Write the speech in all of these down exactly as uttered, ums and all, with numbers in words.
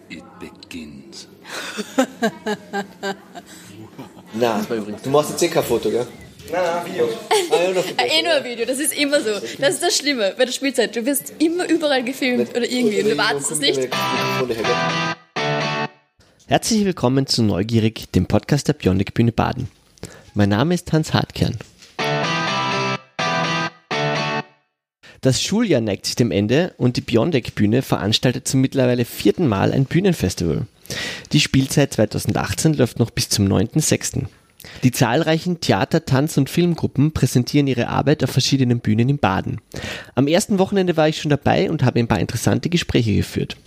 It begins. Na, das war übrigens. Du machst jetzt eh kein Foto, gell? Nein, nein, Video. Ah, ja, noch Eh nur ein Video, das ist immer so. Das ist das Schlimme bei der Spielzeit. Du wirst immer überall gefilmt oder irgendwie und du wartest es nicht. Herzlich willkommen zu Neugierig, dem Podcast der Bionic Bühne Baden. Mein Name ist Hans Hartkern. Das Schuljahr neigt sich dem Ende und die Bionic Bühne veranstaltet zum mittlerweile vierten Mal ein Bühnenfestival. Die Spielzeit zweitausendachtzehn läuft noch bis zum neunten sechsten Die zahlreichen Theater-, Tanz- und Filmgruppen präsentieren ihre Arbeit auf verschiedenen Bühnen in Baden. Am ersten Wochenende war ich schon dabei und habe ein paar interessante Gespräche geführt.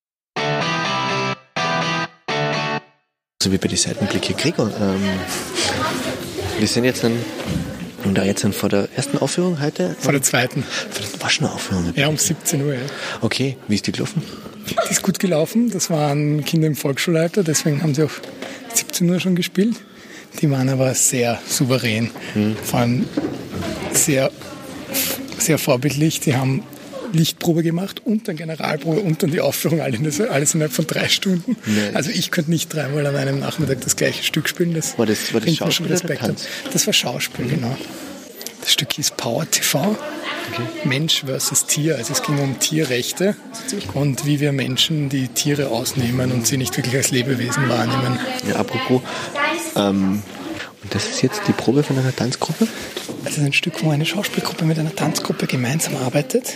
So wie bei den Seitenblicke Gregor. Ähm, wir sind jetzt dann, und da jetzt dann vor der ersten Aufführung heute? Vor der zweiten. Vor der, war schon eine Aufführung? Ja, um siebzehn Uhr. Ja. Okay, wie ist die gelaufen? Die ist gut gelaufen. Das waren Kinder im Volksschulalter, deswegen haben sie auch siebzehn Uhr schon gespielt. Die waren aber sehr souverän, hm. vor allem sehr, sehr vorbildlich. Die haben Lichtprobe gemacht und dann Generalprobe und dann die Aufführung, alles, alles innerhalb von drei Stunden. Nee. Also ich könnte nicht dreimal an einem Nachmittag das gleiche Stück spielen. Das war das, war das Schauspiel oder Tanz? Das war Schauspiel, mhm. genau. Das Stück hieß Power T V, okay. Mensch versus Tier. Also es ging um Tierrechte und wie wir Menschen die Tiere ausnehmen und sie nicht wirklich als Lebewesen wahrnehmen. Ja, apropos, ähm, und das ist jetzt die Probe von einer Tanzgruppe? Das ist ein Stück, wo eine Schauspielgruppe mit einer Tanzgruppe gemeinsam arbeitet.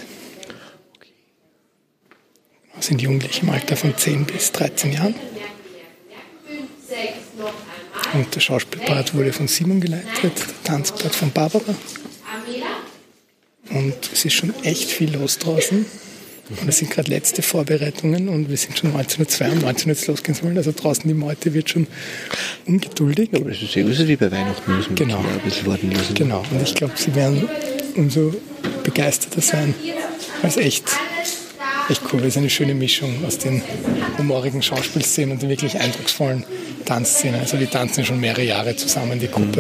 Das sind Jugendliche im Alter von zehn bis dreizehn Jahren. Und der Schauspielpart wurde von Simon geleitet, der Tanzpart von Barbara. Und es ist schon echt viel los draußen. Und es sind gerade letzte Vorbereitungen und wir sind schon neunzehn Uhr zwei und neunzehn Uhr jetzt losgehen sollen. Also draußen die Meute wird schon ungeduldig. Aber das ist ja wie bei Weihnachten, müssen wir genau. ein bisschen warten lassen. Genau, und ich glaube, sie werden umso begeisterter sein, als echt... Echt cool, das ist eine schöne Mischung aus den humorigen Schauspielszenen und den wirklich eindrucksvollen Tanzszenen. Also die tanzen schon mehrere Jahre zusammen, die Gruppe.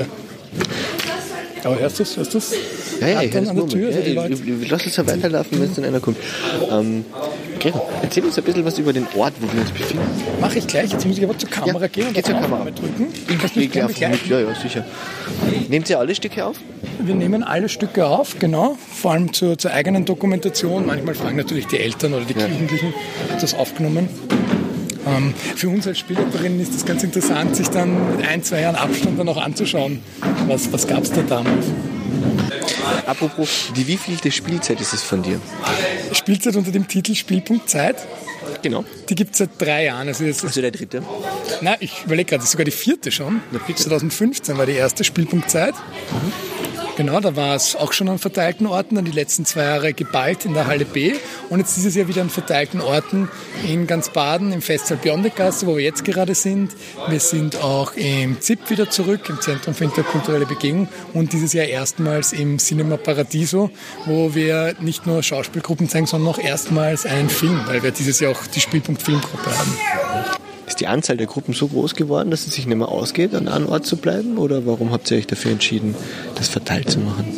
Aber hörst du es? Hörst du es? Ja, ja, ich höre es nur. Tür, Ja, also ich, ich, lass uns ja weiterlaufen, wenn es dann einer kommt. Ähm, Gregor, erzähl uns ein bisschen was über den Ort, wo wir uns befinden. Mache ich gleich. Jetzt muss ich aber zur Kamera ja, gehen und geh zur Kamera drücken. Ich gehe gleich mit. Ja, ja, sicher. Nehmt ihr alle Stücke auf? Wir nehmen alle Stücke auf, genau. Vor allem zur, zur eigenen Dokumentation. Manchmal fragen natürlich die Eltern oder die ja. Jugendlichen, hat das aufgenommen. Ähm, für uns als Spielleiterinnen ist das ganz interessant, sich dann mit ein, zwei Jahren Abstand dann auch anzuschauen. Was, was gab es da damals? Apropos, die wievielte Spielzeit ist es von dir? Spielzeit unter dem Titel Spielpunkt Zeit. Genau. Die gibt es seit drei Jahren. Also, jetzt also der dritte? Nein, ich überlege gerade, das ist sogar die vierte schon. zwanzig fünfzehn war die erste Spielpunkt Zeit. Mhm. Genau, da war es auch schon an verteilten Orten, dann die letzten zwei Jahre geballt in der Halle B und jetzt dieses Jahr wieder an verteilten Orten in ganz Baden, im Festsaal Biondekgasse, wo wir jetzt gerade sind. Wir sind auch im Z I P wieder zurück, im Zentrum für interkulturelle Begegnung und dieses Jahr erstmals im Cinema Paradiso, wo wir nicht nur Schauspielgruppen zeigen, sondern auch erstmals einen Film, weil wir dieses Jahr auch die Spielpunkt Filmgruppe haben. Ist die Anzahl der Gruppen so groß geworden, dass es sich nicht mehr ausgeht, an einem Ort zu bleiben? Oder warum habt ihr euch dafür entschieden, das verteilt zu machen?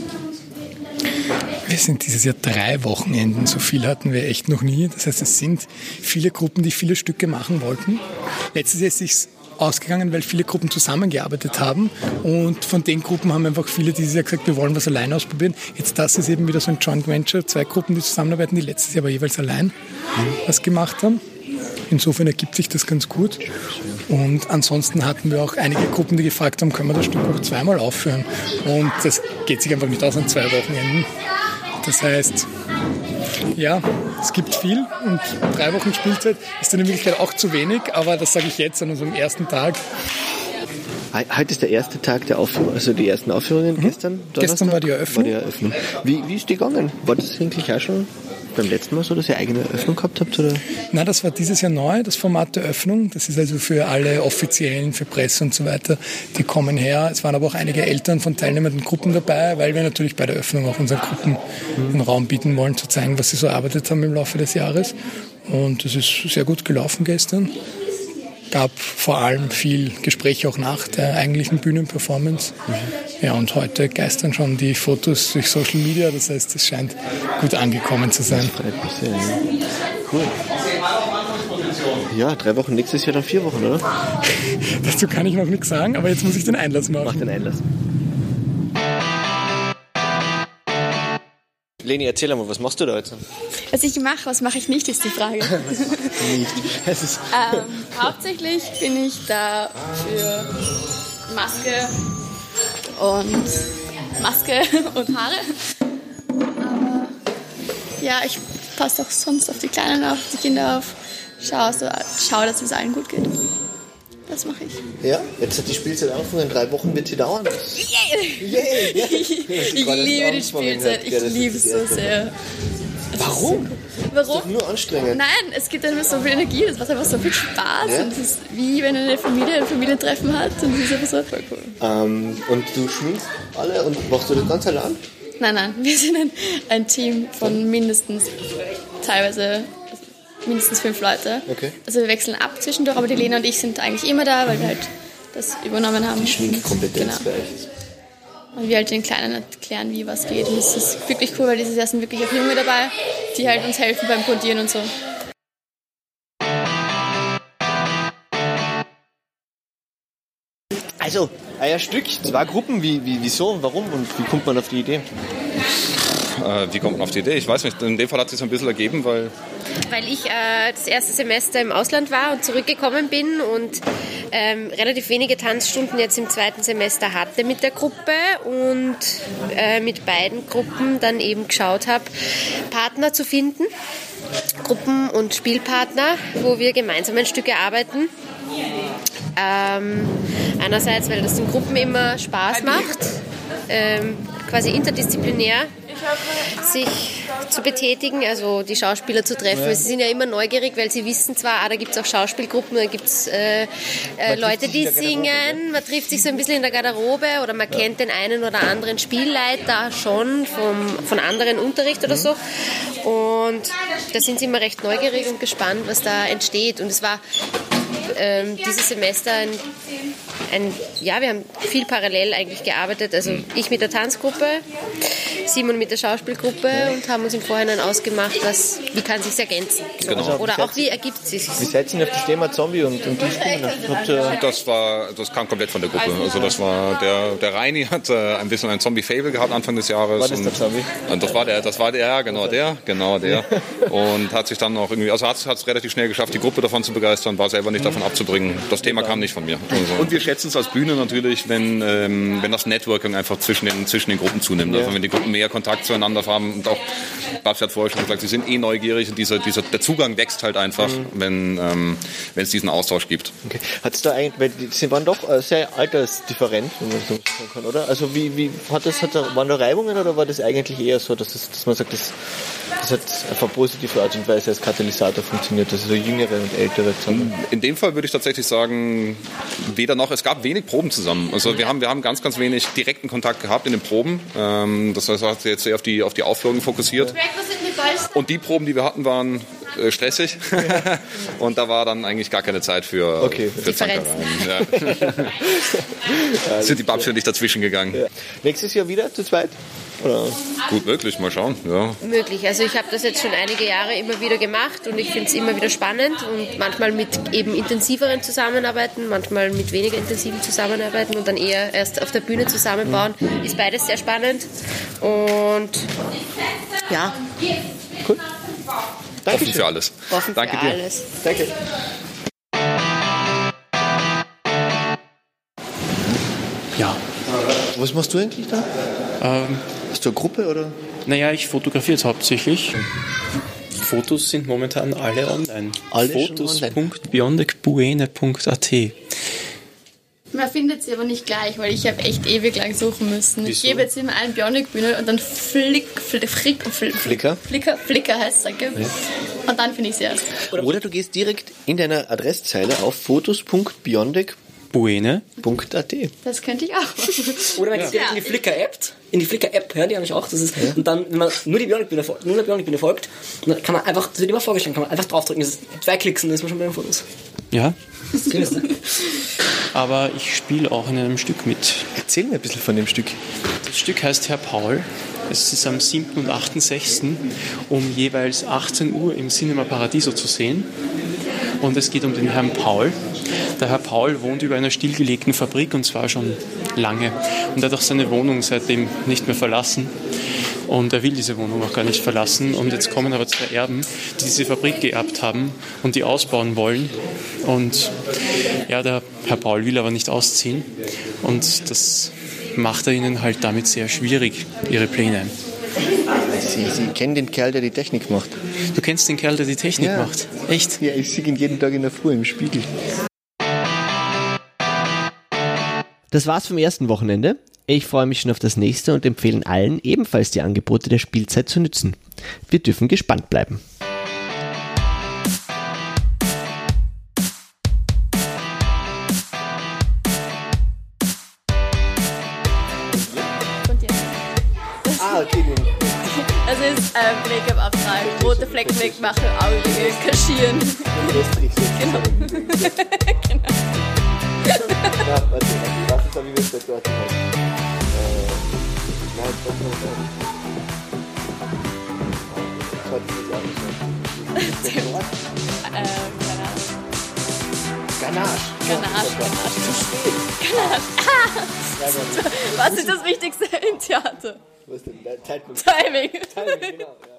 Wir sind dieses Jahr drei Wochenenden, so viel hatten wir echt noch nie. Das heißt, es sind viele Gruppen, die viele Stücke machen wollten. Letztes Jahr ist es ausgegangen, weil viele Gruppen zusammengearbeitet haben und von den Gruppen haben einfach viele dieses Jahr gesagt, wir wollen was allein ausprobieren. Jetzt das ist eben wieder so ein Joint Venture, zwei Gruppen, die zusammenarbeiten, die letztes Jahr aber jeweils allein mhm. was gemacht haben. Insofern ergibt sich das ganz gut. Und ansonsten hatten wir auch einige Gruppen, die gefragt haben, können wir das Stück auch zweimal aufführen? Und das geht sich einfach nicht aus an zwei Wochenenden. Das heißt, ja, es gibt viel und drei Wochen Spielzeit ist dann in Wirklichkeit auch zu wenig, aber das sage ich jetzt an unserem ersten Tag. Heute ist der erste Tag der Aufführung, also die ersten Aufführungen mhm. gestern. Donnerstag, gestern war die Eröffnung. War die Eröffnung. Wie, wie ist die gegangen? War das eigentlich auch schon beim letzten Mal so, dass ihr eigene Eröffnung gehabt habt? Oder? Nein, das war dieses Jahr neu, das Format der Eröffnung. Das ist also für alle Offiziellen, für Presse und so weiter, die kommen her. Es waren aber auch einige Eltern von teilnehmenden Gruppen dabei, weil wir natürlich bei der Eröffnung auch unseren Gruppen mhm. einen Raum bieten wollen, zu zeigen, was sie so erarbeitet haben im Laufe des Jahres. Und das ist sehr gut gelaufen gestern. Gab vor allem viel Gespräche auch nach der eigentlichen Bühnenperformance. Mhm. Ja, und heute geistern schon die Fotos durch Social Media, das heißt, es scheint gut angekommen zu sein. Das freut mich sehr, ja. Cool. Ja, drei Wochen, nächstes Jahr dann vier Wochen, oder? Dazu kann ich noch nichts sagen, aber jetzt muss ich den Einlass machen. Mach den Einlass. Leni, erzähl einmal, was machst du da jetzt? Was ich mache, was mache ich nicht, ist die Frage. Nicht. Es ist ähm, hauptsächlich bin ich da für Maske und Maske und Haare. Aber ja, ich passe auch sonst auf die Kleinen auf, die Kinder auf. Schau, so, schau, dass es allen gut geht. Das mache ich. Ja, jetzt hat die Spielzeit angefangen, in drei Wochen wird sie dauern. Yeah. Yeah, yeah. Ich liebe die Spielzeit, ich liebe es so sehr. Warum? Warum? Das ist doch nur anstrengend. Nein, es gibt einfach so viel Energie, das macht einfach so viel Spaß. Ja? Und es ist wie wenn eine Familie ein Familientreffen hat und das ist einfach so voll cool. Ähm, und du schminkst alle und machst du das ganz allein? Nein, nein, wir sind ein, ein Team von mindestens, teilweise mindestens fünf Leute. Okay. Also wir wechseln ab zwischendurch, aber die Lena und ich sind eigentlich immer da, weil wir halt das übernommen haben. Die Schminkkompetenz Genau. bei euch. Und wir halt den Kleinen erklären, wie was geht. Und das ist wirklich cool, weil dieses Jahr sind wirklich auch Junge dabei, die halt uns helfen beim Codieren und so. Also, ein Stück, zwei Gruppen, wie, wie, wieso und warum und wie kommt man auf die Idee? Äh, wie kommt man auf die Idee? Ich weiß nicht. In dem Fall hat es sich ein bisschen ergeben, weil... Weil ich äh, das erste Semester im Ausland war und zurückgekommen bin und ähm, relativ wenige Tanzstunden jetzt im zweiten Semester hatte mit der Gruppe und äh, mit beiden Gruppen dann eben geschaut habe, Partner zu finden, Gruppen- und Spielpartner, wo wir gemeinsam ein Stück erarbeiten. Ähm, einerseits, weil das in Gruppen immer Spaß macht, ähm, quasi interdisziplinär sich zu betätigen, also die Schauspieler zu treffen. Ja. Sie sind ja immer neugierig, weil sie wissen zwar, ah, da gibt es auch Schauspielgruppen, da gibt es äh, äh, Leute, die singen, man trifft sich so ein bisschen in der Garderobe oder man ja. kennt den einen oder anderen Spielleiter schon vom, von anderen Unterricht oder mhm. so. Und da sind sie immer recht neugierig und gespannt, was da entsteht. Und es war ähm, dieses Semester ein, ein, ja, wir haben viel parallel eigentlich gearbeitet, also ich mit der Tanzgruppe, Simon mit der Schauspielgruppe und haben uns im Vorhinein ausgemacht, was, wie kann sich ergänzen. Genau. Oder auch wie ergibt es sich. Wie seid ihr auf das Thema Zombie und, und die Spiele? Das war, das kam komplett von der Gruppe. Also das war, der, der Reini hat äh, ein bisschen ein Zombie-Fable gehabt Anfang des Jahres. War das der Zombie? Und das war der, das war der, ja, genau der, genau der. Und hat sich dann auch irgendwie, also hat es relativ schnell geschafft, die Gruppe davon zu begeistern, war selber nicht davon abzubringen. Das Thema kam nicht von mir. Also. Und wir schätzen es als Bühne natürlich, wenn, ähm, wenn das Networking einfach zwischen den, zwischen den Gruppen zunimmt. Also wenn die Gruppen mehr Kontakt zueinander haben und auch, Babs hat vorher schon gesagt, sie sind eh neugierig und dieser, dieser, der Zugang wächst halt einfach, mhm. wenn ähm, wenn es diesen Austausch gibt. Okay. Hat es da eigentlich, weil sie waren doch äh, sehr altersdifferent, wenn man so sagen kann, oder? Also wie, wie hat das, hat da, waren da Reibungen oder war das eigentlich eher so, dass, es, dass man sagt, das, das hat auf eine positive Art und Weise als Katalysator funktioniert, dass so jüngere und ältere zusammen? In dem Fall würde ich tatsächlich sagen, weder noch. Es gab wenig Proben zusammen. Also wir haben, wir haben ganz, ganz wenig direkten Kontakt gehabt in den Proben. Ähm, das heißt, hat sich jetzt sehr auf die, auf die Aufführung fokussiert. Und die Proben, die wir hatten, waren äh, stressig. Und da war dann eigentlich gar keine Zeit für, okay. für Zankereien. Ja. Sind die Babs nicht dazwischen gegangen. Ja. Nächstes Jahr wieder zu zweit? Oder? Gut möglich, mal schauen. Ja. Möglich. Also ich habe das jetzt schon einige Jahre immer wieder gemacht und ich finde es immer wieder spannend und manchmal mit eben intensiveren Zusammenarbeiten, manchmal mit weniger intensiven Zusammenarbeiten und dann eher erst auf der Bühne zusammenbauen. Mhm. Ist beides sehr spannend und ja. Cool. Danke Offen für alles. Offen Danke für dir. alles. Danke. Ja. Was machst du eigentlich da? Ähm, Hast du eine Gruppe oder? naja, ich fotografiere jetzt hauptsächlich. Fotos sind momentan alle online. Alle Fotos punkt biondec buene punkt a t. Man findet sie aber nicht gleich, weil ich habe echt ewig lang suchen müssen. Wieso? Ich gebe jetzt immer einen Bionic-Bühne und dann Flick, Flick, Flick, Flick, Flickr? Flickr, Flickr heißt es, danke. Ja. Und dann finde ich sie erst. Oder du gehst direkt in deiner Adresszeile auf fotos punkt biondec buene punkt a t. Das könnte ich auch. Oder man geht direkt in die Flickr-App, in die Flickr-App, ja, die habe ich auch. Das ist, ja. Und dann, wenn man nur die Bionic-Bühne folgt, nur der Bionic-Bühne folgt, dann kann man einfach, das wird immer vorgestellt, kann man einfach draufdrücken, das ist zwei Klicks und dann ist man schon bei den Fotos. Ja, Das ne? aber ich spiele auch in einem Stück mit. Erzähl mir ein bisschen von dem Stück. Das Stück heißt Herr Paul. Es ist am siebten und achten sechsten um jeweils achtzehn Uhr im Cinema Paradiso zu sehen. Und es geht um den Herrn Paul. Der Herr Paul wohnt über einer stillgelegten Fabrik und zwar schon lange. Und er hat auch seine Wohnung seitdem nicht mehr verlassen. Und er will diese Wohnung auch gar nicht verlassen. Und jetzt kommen aber zwei Erben, die diese Fabrik geerbt haben und die ausbauen wollen. Und ja, der Herr Paul will aber nicht ausziehen. Und das macht er ihnen halt damit sehr schwierig, ihre Pläne. Sie, Sie kennen den Kerl, der die Technik macht. Du kennst den Kerl, der die Technik Ja. macht? Echt? Ja, ich sehe ihn jeden Tag in der Früh im Spiegel. Das war's vom ersten Wochenende. Ich freue mich schon auf das nächste und empfehle allen, ebenfalls die Angebote der Spielzeit zu nützen. Wir dürfen gespannt bleiben. Von dir. Ah, okay. Das ist ähm, Make-up abtragen, rote Flecken wegmachen, Augenringe kaschieren. Genau. Genau. Ja, warte, was ist da, wie wir es dort haben? Äh, nein, das ist noch Ähm, Ganache. Ganache, Ganache. Ganache. Ah! Was ist das Wichtigste im Theater? Was ist denn? Zeitpunkt. Timing. Timing, genau. Ja.